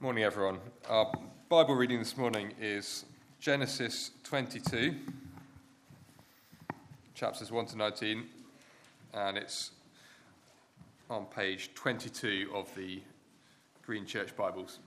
Morning, everyone. Our Bible reading this morning is Genesis 22, chapters 1 to 19, and it's on page 22 of the Green Church Bibles.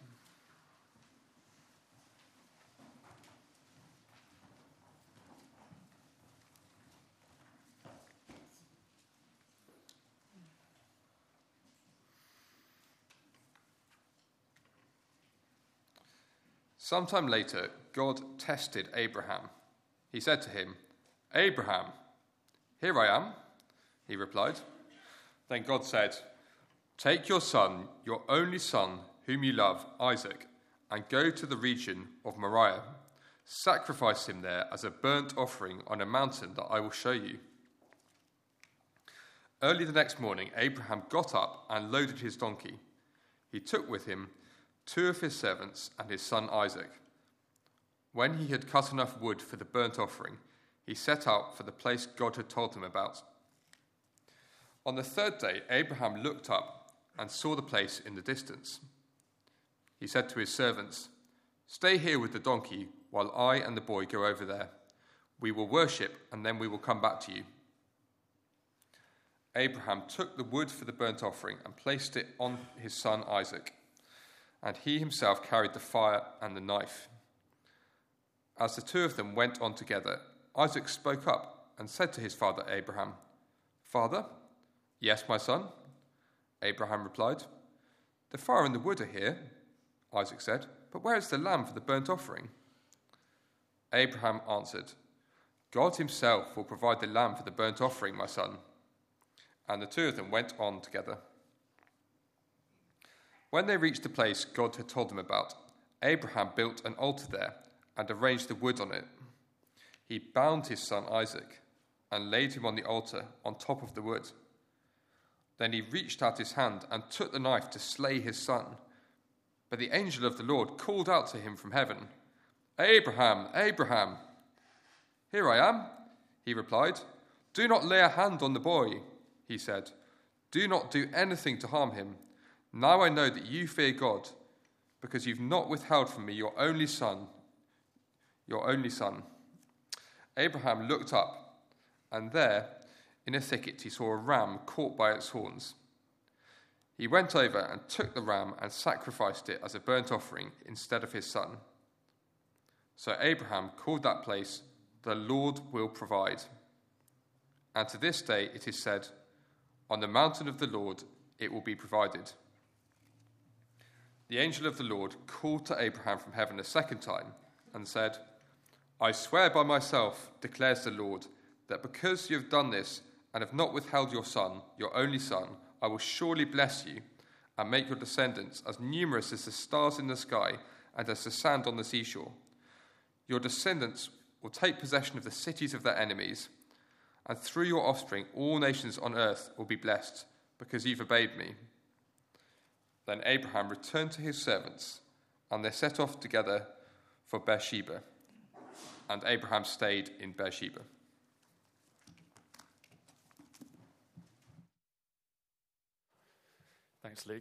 Sometime later, God tested Abraham. He said to him, "Abraham." "Here I am," he replied. Then God said, "Take your son, your only son, whom you love, Isaac, and go to the region of Moriah. Sacrifice him there as a burnt offering on a mountain that I will show you." Early the next morning, Abraham got up and loaded his donkey. He took with him 2 of his servants and his son Isaac. When he had cut enough wood for the burnt offering, he set out for the place God had told him about. On the third day, Abraham looked up and saw the place in the distance. He said to his servants, "Stay here with the donkey while I and the boy go over there. We will worship and then we will come back to you." Abraham took the wood for the burnt offering and placed it on his son Isaac, and he himself carried the fire and the knife. As the two of them went on together, Isaac spoke up and said to his father Abraham, "Father?" "Yes, my son," Abraham replied. "The fire and the wood are here," Isaac said, "but where is the lamb for the burnt offering?" Abraham answered, "God himself will provide the lamb for the burnt offering, my son." And the two of them went on together. When they reached the place God had told them about, Abraham built an altar there and arranged the wood on it. He bound his son Isaac and laid him on the altar on top of the wood. Then he reached out his hand and took the knife to slay his son. But the angel of the Lord called out to him from heaven, "Abraham, Abraham." "Here I am," he replied. "Do not lay a hand on the boy," he said. "Do not do anything to harm him. Now I know that you fear God, because you've not withheld from me your only son. Abraham looked up, and there, in a thicket, he saw a ram caught by its horns. He went over and took the ram and sacrificed it as a burnt offering instead of his son. So Abraham called that place, "The Lord will provide." And to this day it is said, "On the mountain of the Lord it will be provided." The angel of the Lord called to Abraham from heaven a second time and said, "I swear by myself, declares the Lord, that because you have done this and have not withheld your son, your only son, I will surely bless you and make your descendants as numerous as the stars in the sky and as the sand on the seashore. Your descendants will take possession of the cities of their enemies, and through your offspring all nations on earth will be blessed, because you've obeyed me." Then Abraham returned to his servants, and they set off together for Beersheba. And Abraham stayed in Beersheba. Thanks, Luke.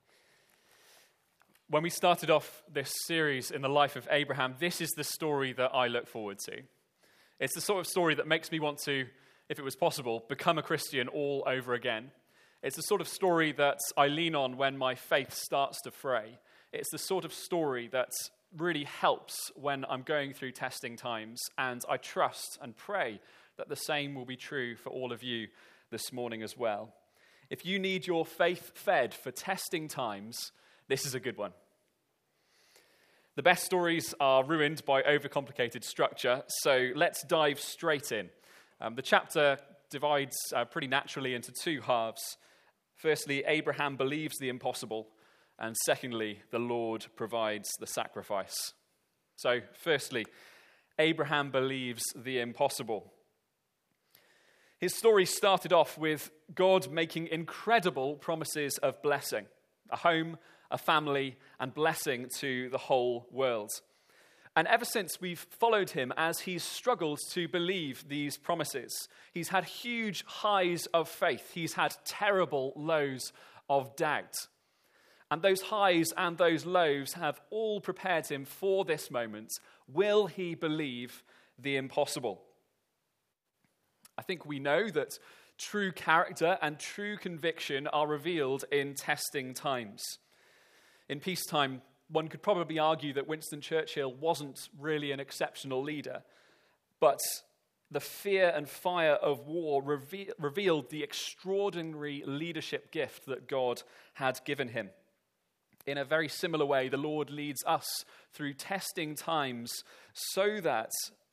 When we started off this series in the life of Abraham, this is the story that I look forward to. It's the sort of story that makes me want to, if it was possible, become a Christian all over again. It's the sort of story that I lean on when my faith starts to fray. It's the sort of story that really helps when I'm going through testing times, and I trust and pray that the same will be true for all of you this morning as well. If you need your faith fed for testing times, this is a good one. The best stories are ruined by overcomplicated structure, so let's dive straight in. The chapter divides pretty naturally into two halves. Firstly, Abraham believes the impossible, and secondly, the Lord provides the sacrifice. So, firstly, Abraham believes the impossible. His story started off with God making incredible promises of blessing, a home, a family, and blessing to the whole world. And ever since, we've followed him as he's struggled to believe these promises. He's had huge highs of faith. He's had terrible lows of doubt. and those highs and those lows have all prepared him for this moment. Will he believe the impossible? I think we know that true character and true conviction are revealed in testing times. In peacetime, one could probably argue that Winston Churchill wasn't really an exceptional leader, but the fear and fire of war revealed the extraordinary leadership gift that God had given him. In a very similar way, the Lord leads us through testing times so that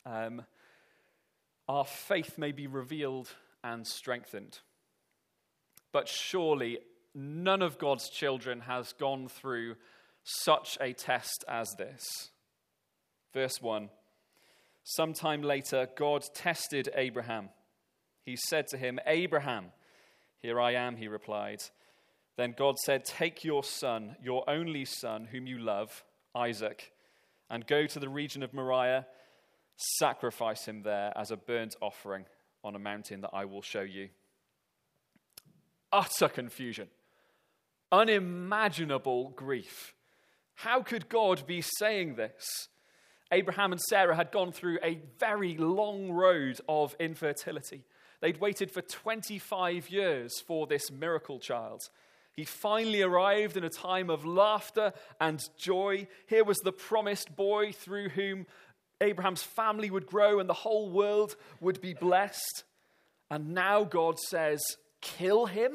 our faith may be revealed and strengthened. But surely none of God's children has gone through such a test as this. Verse 1. Sometime later, God tested Abraham. He said to him, "Abraham." "Here I am," he replied. Then God said, "Take your son, your only son, whom you love, Isaac, and go to the region of Moriah. Sacrifice him there as a burnt offering on a mountain that I will show you." Utter confusion. Unimaginable grief. How could God be saying this? Abraham and Sarah had gone through a very long road of infertility. They'd waited for 25 years for this miracle child. He finally arrived in a time of laughter and joy. Here was the promised boy through whom Abraham's family would grow and the whole world would be blessed. And now God says, "Kill him?"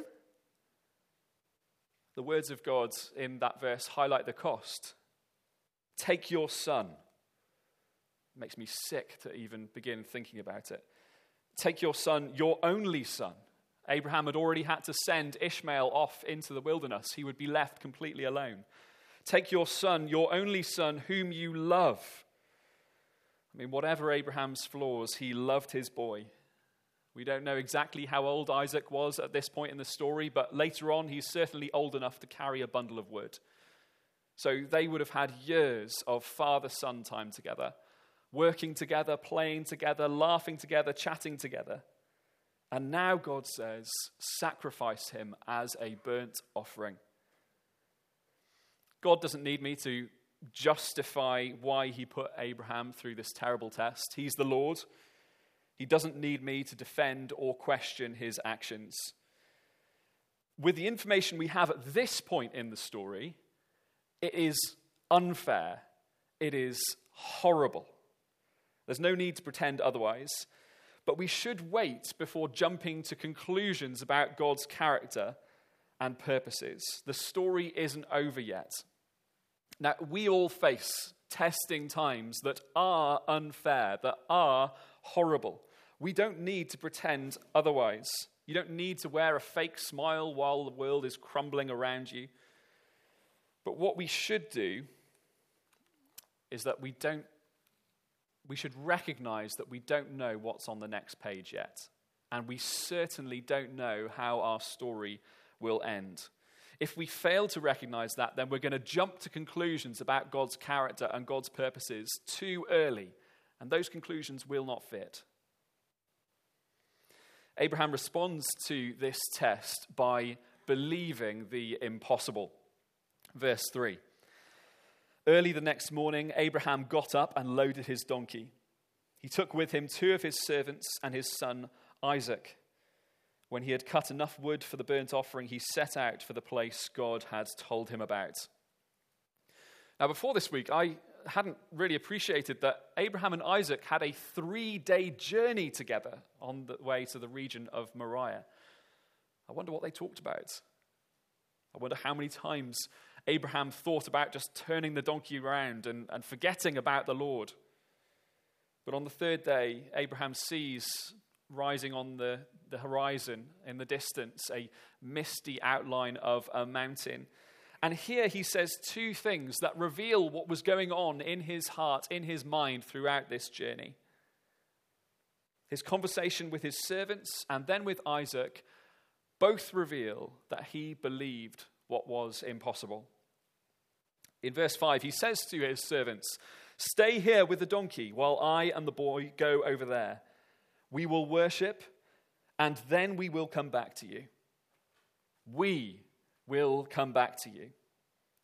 The words of God in that verse highlight the cost. Take your son. It makes me sick to even begin thinking about it. Take your son, your only son. Abraham had already had to send Ishmael off into the wilderness. He would be left completely alone. Take your son, your only son, whom you love. I mean, whatever Abraham's flaws, he loved his boy. We don't know exactly how old Isaac was at this point in the story, but later on, he's certainly old enough to carry a bundle of wood. So they would have had years of father-son time together, working together, playing together, laughing together, chatting together. And now God says, sacrifice him as a burnt offering. God doesn't need me to justify why he put Abraham through this terrible test. He's the Lord. He doesn't need me to defend or question his actions. With the information we have at this point in the story, it is unfair. It is horrible. There's no need to pretend otherwise. But we should wait before jumping to conclusions about God's character and purposes. The story isn't over yet. Now, we all face testing times that are unfair, that are horrible. We don't need to pretend otherwise. You don't need to wear a fake smile while the world is crumbling around you. But what we should do is that we should recognize that we don't know what's on the next page yet. And we certainly don't know how our story will end. If we fail to recognize that, then we're going to jump to conclusions about God's character and God's purposes too early. And those conclusions will not fit. Abraham responds to this test by believing the impossible. Verse 3. Early the next morning, Abraham got up and loaded his donkey. He took with him 2 of his servants and his son Isaac. When he had cut enough wood for the burnt offering, he set out for the place God had told him about. Now, before this week, I hadn't really appreciated that Abraham and Isaac had a 3-day journey together on the way to the region of Moriah. I wonder what they talked about. I wonder how many times Abraham thought about just turning the donkey around and forgetting about the Lord. But on the 3rd day, Abraham sees rising on the horizon in the distance a misty outline of a mountain. And here he says 2 things that reveal what was going on in his heart, in his mind throughout this journey. His conversation with his servants and then with Isaac both reveal that he believed what was impossible. In verse 5, he says to his servants, "Stay here with the donkey while I and the boy go over there. We will worship, and then we will come back to you." We will come back to you.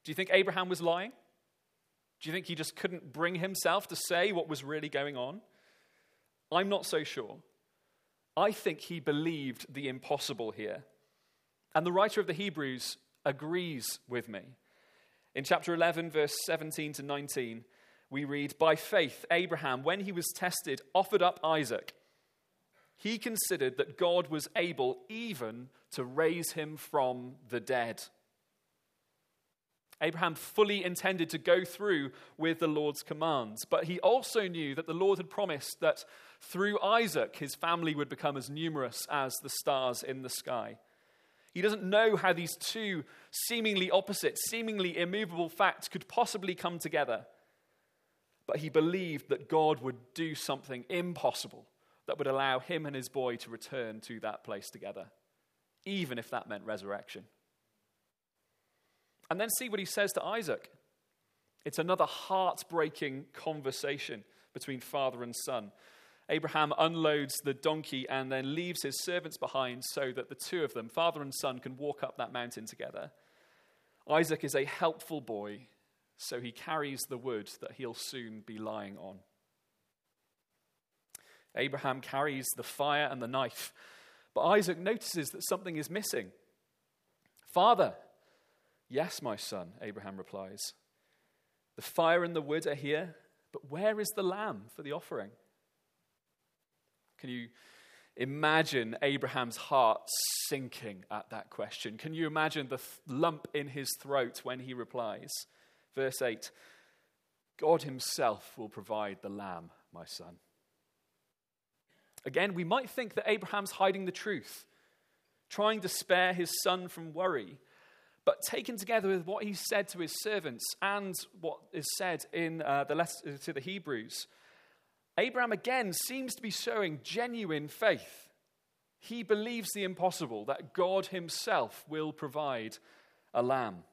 Do you think Abraham was lying? Do you think he just couldn't bring himself to say what was really going on? I'm not so sure. I think he believed the impossible here. And the writer of the Hebrews agrees with me. In chapter 11, verse 17 to 19, we read, "By faith, Abraham, when he was tested, offered up Isaac. He considered that God was able even to raise him from the dead." Abraham fully intended to go through with the Lord's commands, but he also knew that the Lord had promised that through Isaac, his family would become as numerous as the stars in the sky. He doesn't know how these two seemingly opposite, seemingly immovable facts could possibly come together, but he believed that God would do something impossible that would allow him and his boy to return to that place together, even if that meant resurrection. And then see what he says to Isaac. It's another heartbreaking conversation between father and son. Abraham unloads the donkey and then leaves his servants behind so that the two of them, father and son, can walk up that mountain together. Isaac is a helpful boy, so he carries the wood that he'll soon be lying on. Abraham carries the fire and the knife, but Isaac notices that something is missing. "Father." "Yes, my son," Abraham replies. "The fire and the wood are here, but where is the lamb for the offering?" Can you imagine Abraham's heart sinking at that question? Can you imagine the lump in his throat when he replies? Verse 8, "God himself will provide the lamb, my son." Again, we might think that Abraham's hiding the truth, trying to spare his son from worry. But taken together with what he said to his servants and what is said in the letter to the Hebrews, Abraham again seems to be showing genuine faith. He believes the impossible, that God himself will provide a lamb.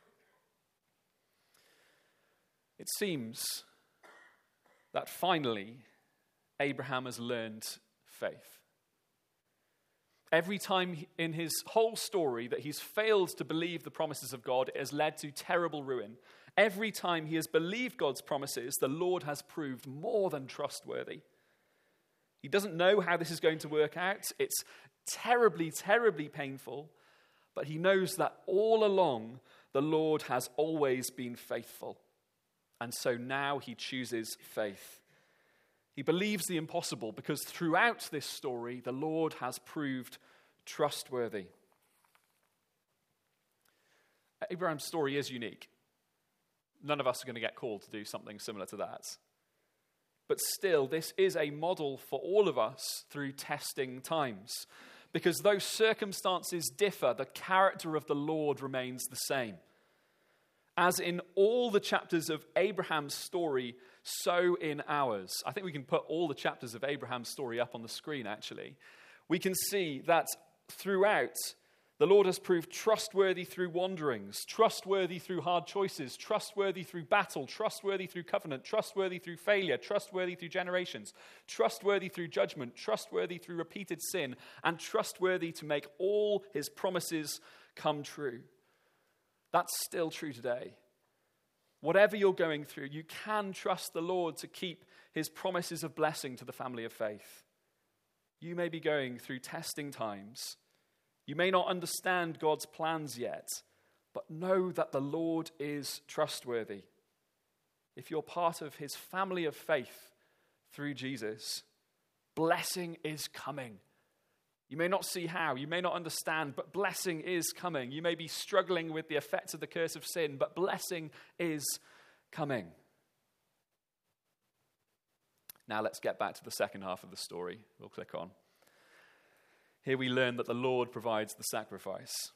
It seems that finally Abraham has learned faith. Every time in his whole story that he's failed to believe the promises of God, it has led to terrible ruin. Every time he has believed God's promises, the Lord has proved more than trustworthy. He doesn't know how this is going to work out. It's terribly, terribly painful, but he knows that all along the Lord has always been faithful. And so now he chooses faith. He believes the impossible because throughout this story, the Lord has proved trustworthy. Abraham's story is unique. None of us are going to get called to do something similar to that. But still, this is a model for all of us through testing times. Because though circumstances differ, the character of the Lord remains the same. As in all the chapters of Abraham's story, so in ours. I think we can put all the chapters of Abraham's story up on the screen, actually. We can see that throughout, the Lord has proved trustworthy through wanderings, trustworthy through hard choices, trustworthy through battle, trustworthy through covenant, trustworthy through failure, trustworthy through generations, trustworthy through judgment, trustworthy through repeated sin, and trustworthy to make all his promises come true. That's still true today. Whatever you're going through, you can trust the Lord to keep his promises of blessing to the family of faith. You may be going through testing times. You may not understand God's plans yet, but know that the Lord is trustworthy. If you're part of his family of faith through Jesus, blessing is coming. You may not see how, you may not understand, but blessing is coming. You may be struggling with the effects of the curse of sin, but blessing is coming. Now let's get back to the second half of the story. We'll click on. Here we learn that the Lord provides the sacrifice.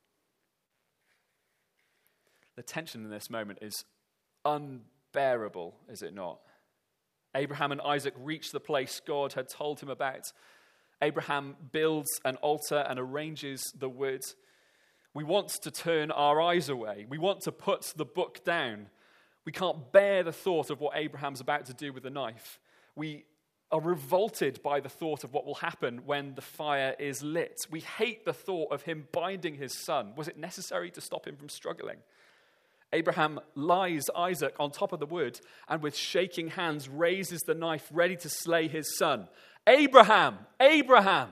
The tension in this moment is unbearable, is it not? Abraham and Isaac reach the place God had told him about. Abraham builds an altar and arranges the wood. We want to turn our eyes away. We want to put the book down. We can't bear the thought of what Abraham's about to do with the knife. We are revolted by the thought of what will happen when the fire is lit. We hate the thought of him binding his son. Was it necessary to stop him from struggling? Abraham lies Isaac on top of the wood and with shaking hands raises the knife ready to slay his son. Abraham! Abraham!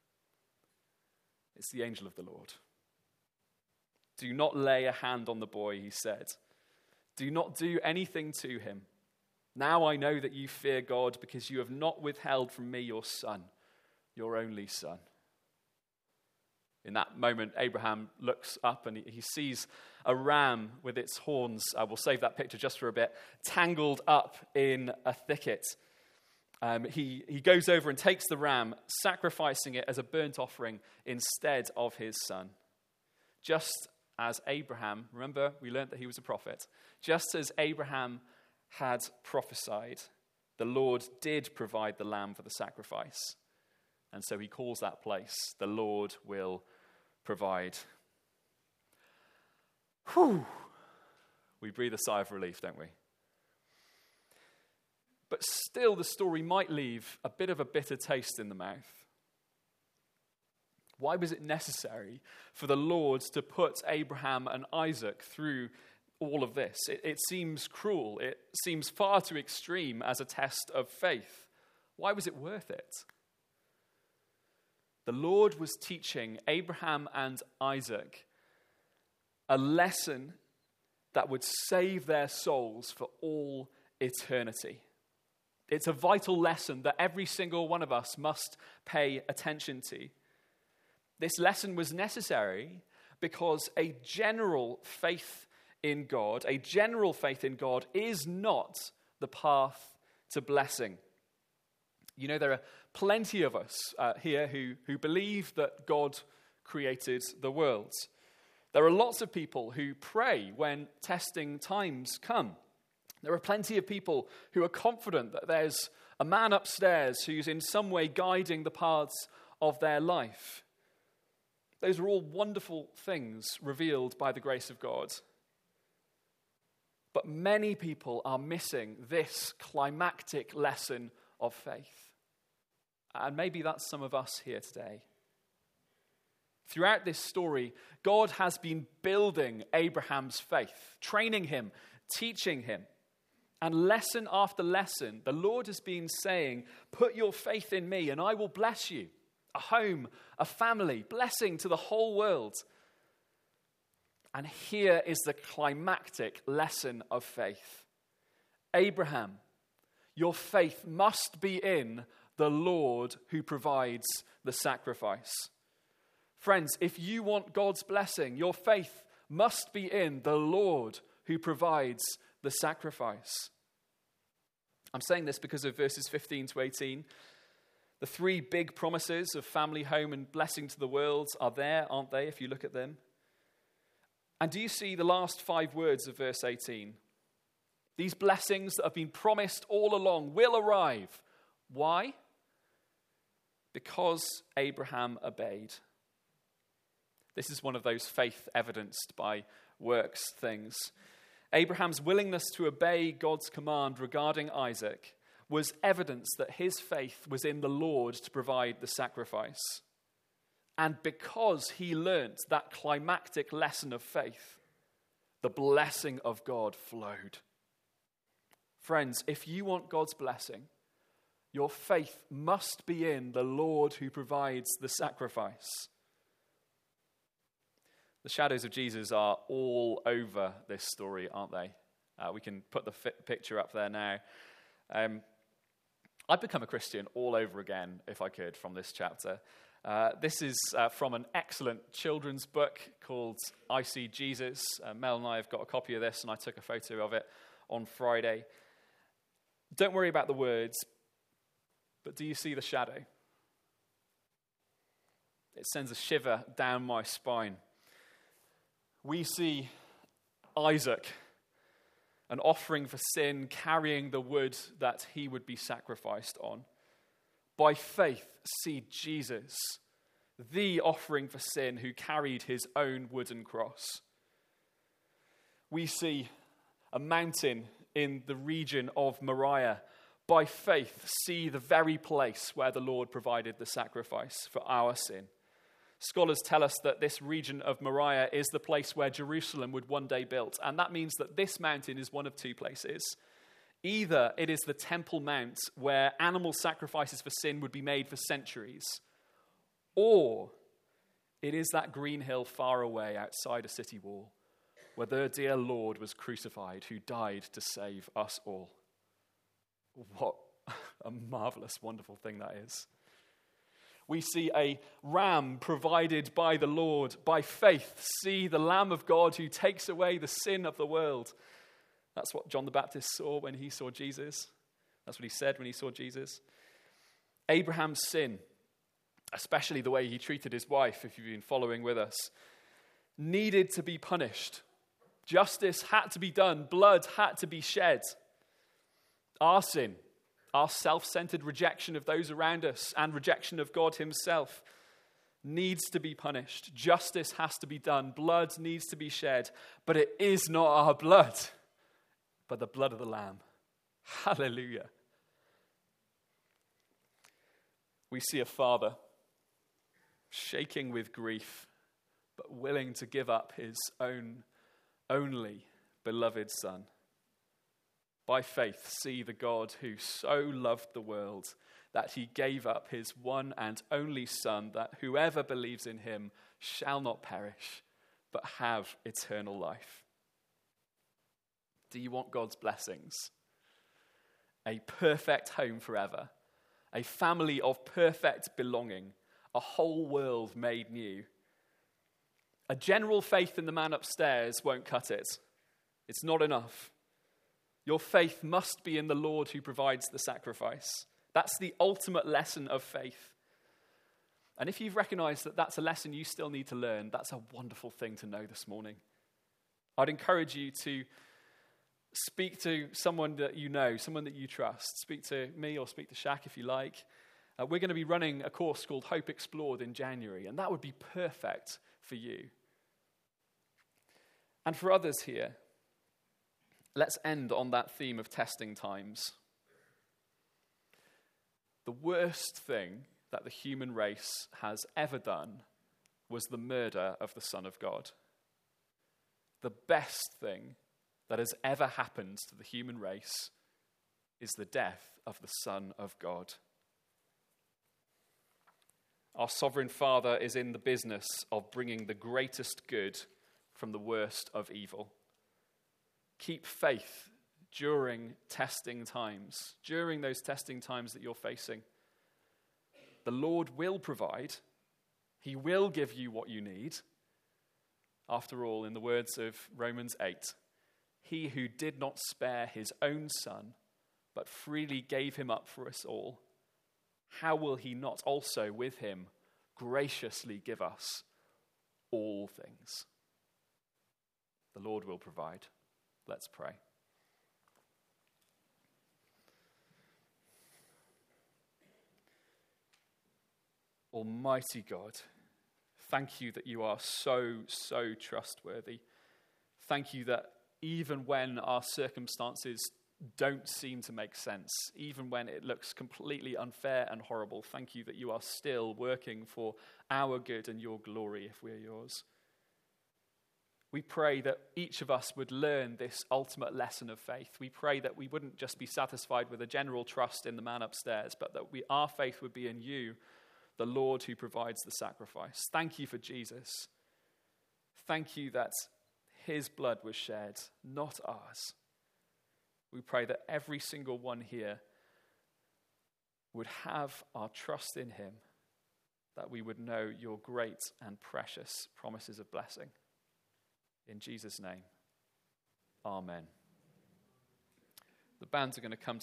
It's the angel of the Lord. Do not lay a hand on the boy, he said. Do not do anything to him. Now I know that you fear God because you have not withheld from me your son, your only son. In that moment, Abraham looks up and he sees a ram with its horns, we'll save that picture just for a bit, tangled up in a thicket. He goes over and takes the ram, sacrificing it as a burnt offering instead of his son. Just as Abraham, remember we learned that he was a prophet, just as Abraham had prophesied, the Lord did provide the lamb for the sacrifice. And so he calls that place, the Lord will provide. Whew. We breathe a sigh of relief, don't we? But still, the story might leave a bit of a bitter taste in the mouth. Why was it necessary for the Lord to put Abraham and Isaac through all of this? It seems cruel. It seems far too extreme as a test of faith. Why was it worth it? The Lord was teaching Abraham and Isaac a lesson that would save their souls for all eternity. It's a vital lesson that every single one of us must pay attention to. This lesson was necessary because a general faith in God is not the path to blessing. You know, there are plenty of us here who believe that God created the world. There are lots of people who pray when testing times come. There are plenty of people who are confident that there's a man upstairs who's in some way guiding the paths of their life. Those are all wonderful things revealed by the grace of God. But many people are missing this climactic lesson of faith. And maybe that's some of us here today. Throughout this story, God has been building Abraham's faith, training him, teaching him. And lesson after lesson, the Lord has been saying, put your faith in me and I will bless you. A home, a family, blessing to the whole world. And here is the climactic lesson of faith. Abraham, your faith must be in the Lord who provides the sacrifice. Friends, if you want God's blessing, your faith must be in the Lord who provides the sacrifice. I'm saying this because of verses 15 to 18. The three big promises of family, home, and blessing to the world are there, aren't they, if you look at them? And do you see the last 5 words of verse 18? These blessings that have been promised all along will arrive. Why? Because Abraham obeyed. This is one of those faith evidenced by works things. Abraham's willingness to obey God's command regarding Isaac was evidence that his faith was in the Lord to provide the sacrifice. And because he learnt that climactic lesson of faith, the blessing of God flowed. Friends, if you want God's blessing, your faith must be in the Lord who provides the sacrifice. The shadows of Jesus are all over this story, aren't they? We can put the picture up there now. I'd become a Christian all over again, if I could, from this chapter. This is from an excellent children's book called I See Jesus. Mel and I have got a copy of this, and I took a photo of it on Friday. Don't worry about the words, but do you see the shadow? It sends a shiver down my spine. We see Isaac, an offering for sin, carrying the wood that he would be sacrificed on. By faith, see Jesus, the offering for sin who carried his own wooden cross. We see a mountain in the region of Moriah. By faith, see the very place where the Lord provided the sacrifice for our sin. Scholars tell us that this region of Moriah is the place where Jerusalem would one day be built. And that means that this mountain is one of two places. Either it is the Temple Mount where animal sacrifices for sin would be made for centuries, or it is that green hill far away outside a city wall where the dear Lord was crucified, who died to save us all. What a marvelous, wonderful thing that is. We see a ram provided by the Lord. By faith, see the Lamb of God who takes away the sin of the world. That's what John the Baptist saw when he saw Jesus. That's what he said when he saw Jesus. Abraham's sin, especially the way he treated his wife, if you've been following with us, needed to be punished. Justice had to be done. Blood had to be shed. Our sin, our self-centered rejection of those around us and rejection of God himself, needs to be punished. Justice has to be done. Blood needs to be shed. But it is not our blood, but the blood of the Lamb. Hallelujah. We see a father shaking with grief, but willing to give up his own only beloved son. By faith, see the God who so loved the world that he gave up his one and only Son, that whoever believes in him shall not perish, but have eternal life. Do you want God's blessings? A perfect home forever, a family of perfect belonging, a whole world made new. A general faith in the man upstairs won't cut it. It's not enough. Your faith must be in the Lord who provides the sacrifice. That's the ultimate lesson of faith. And if you've recognized that that's a lesson you still need to learn, that's a wonderful thing to know this morning. I'd encourage you to speak to someone that you know, someone that you trust. Speak to me or speak to Shaq if you like. We're going to be running a course called Hope Explored in January, and that would be perfect for you. And for others here, let's end on that theme of testing times. The worst thing that the human race has ever done was the murder of the Son of God. The best thing that has ever happened to the human race is the death of the Son of God. Our sovereign Father is in the business of bringing the greatest good from the worst of evil. Keep faith during testing times, during those testing times that you're facing. The Lord will provide. He will give you what you need. After all, in the words of Romans 8, he who did not spare his own Son, but freely gave him up for us all, how will he not also with him graciously give us all things? The Lord will provide. Let's pray. Almighty God, thank you that you are so trustworthy. Thank you that even when our circumstances don't seem to make sense, even when it looks completely unfair and horrible, thank you that you are still working for our good and your glory if we're yours. We pray that each of us would learn this ultimate lesson of faith. We pray that we wouldn't just be satisfied with a general trust in the man upstairs, but that our faith would be in you, the Lord who provides the sacrifice. Thank you for Jesus. Thank you that his blood was shed, not ours. We pray that every single one here would have our trust in him, that we would know your great and precious promises of blessing. In Jesus' name, amen. The bands are going to come